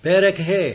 פרק ה'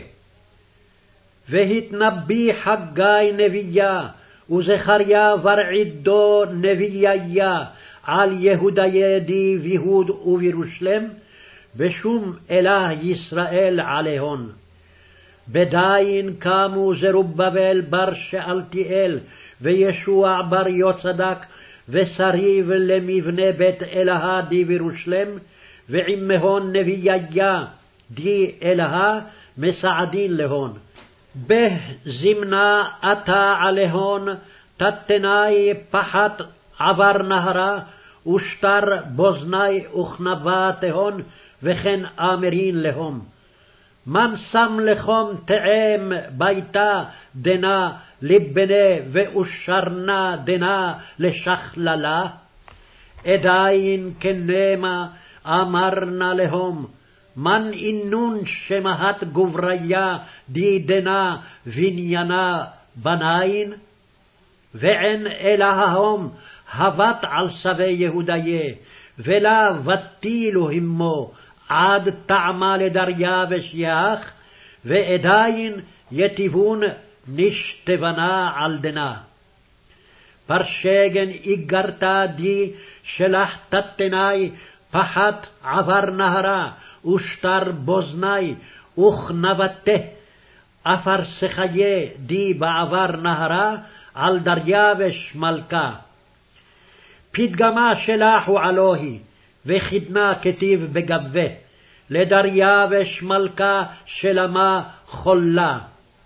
והתנבא חגי נביאה וזכריה ורעידו נביאיה על יהודיה די ויהוד ובירושלם ושום אלה ישראל עליהון. בדין קמו זרובבל בר שאלתיאל וישוע בר יוצדק ושריב למבנה בית אלוה די בירושלם ועמהון נביאיה די אלוה מסעדין להון. בזמנה עתה עליהון תתנאי פחת עבר נהרה ושטר בוזני וכנבה תהון וכן אמרין להום. מן שם לחום תאם ביתה דנה לבנה ואושרנה דנה לשכללה. עדיין כנמה אמרנה להום מן אינון שמהת גובריה די דנה בניינה בניין. ואין אלהום הבט על שבי יהודיה ולה ותילו עמו עד טעמה לדריווש יח ועדיין יטיבון נשתבנה על דנה. פרשגן איגרתה די שלח תתנאי פחת עבר נהרה ושטר בוזני וכנבתה אפר שחיה די בעבר נהרה על דריווש מלכה. פתגמה שלחו עלוהי וחידנה כתיב בגבה לדריווש מלכה שלמה חולה.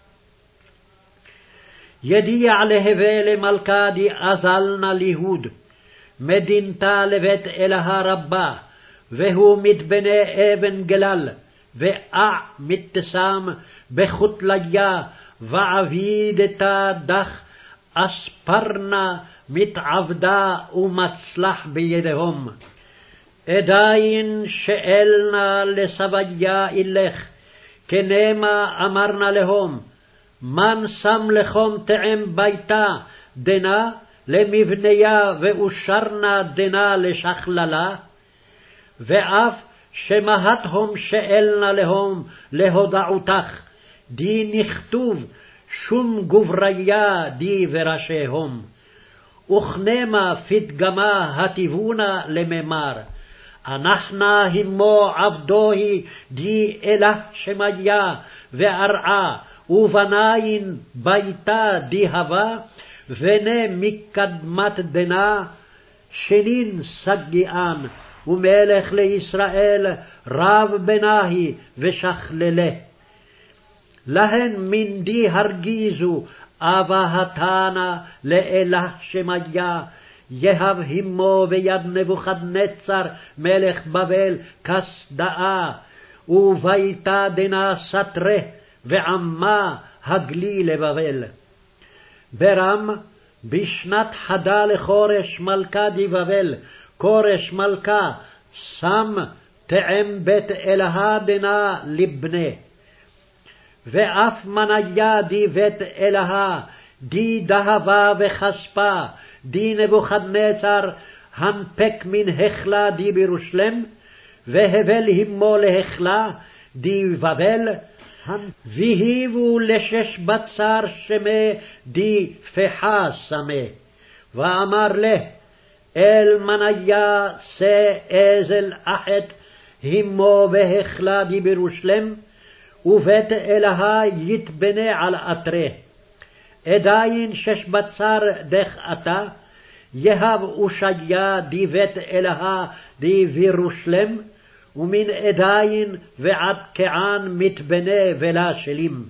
ידיע להווה למלכה די אזלנה ליהוד מדינתה לבית אלוה רבה והוא מתבנה אבן גלל ואה מתשם בחוטליה ועבידתה דך אספרנה מתעבדה ומצלח בידיהם. עדיין שאלנה לסביה אילך כנמה אמרנה להם מן שם לחום תאם ביתה דנה למבניה ואושרנה דנה לשכללה. ואף שמהתהום שאלנה להם להודעותך די נכתוב שום גובריה די וראשיהם. וכנמה פתגמה הטיבונה לממר אנחנו הימו עבדוהי די אלה שמיה וארעה ובניין ביתה די הווה ונה מקדמת דנה שנין סגיען ומלך לישראל רב בנהי ושכללה. להן מן די הרגיזו אבהתנה לאלה שמיה יהב הימו ביד נבוכדנצר מלך בבל כסדאה וביתה דנה סתרה ועמה הגלי לבבל. ברם בשנת חדה לחורש מלכה די בבל כורש מלכה שם תאם בית אלוה דנה לבנה. ואף מניה די בית אלוה די דהבה וחספה די נבוכדנצר הנפק מן החלה די בירושלם והבל הימו להחלה די בבל והיבו לשש בצר שמה די פחה שמה. ואמר לה אל מניה שא אזל אחת הימו בהחלה די בירושלם ובית אלוה יתבנה על אתרה. עדיין שש בצר דך עתה יהב אושיה די בית אלוה די בירושלם ומן עדיין ועד כען מתבנה ולה שלים.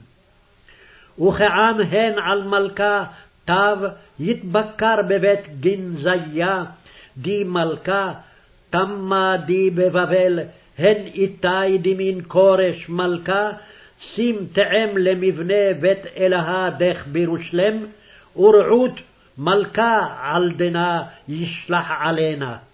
וכען הן על מלכה תו יתבקר בבית גנזיה די מלכה תמה די בבבל הן איתי דמין כורש מלכה שים תאם למבנה בית אלוה דך בירושלם ורעות מלכה על דנה ישלח עלינה.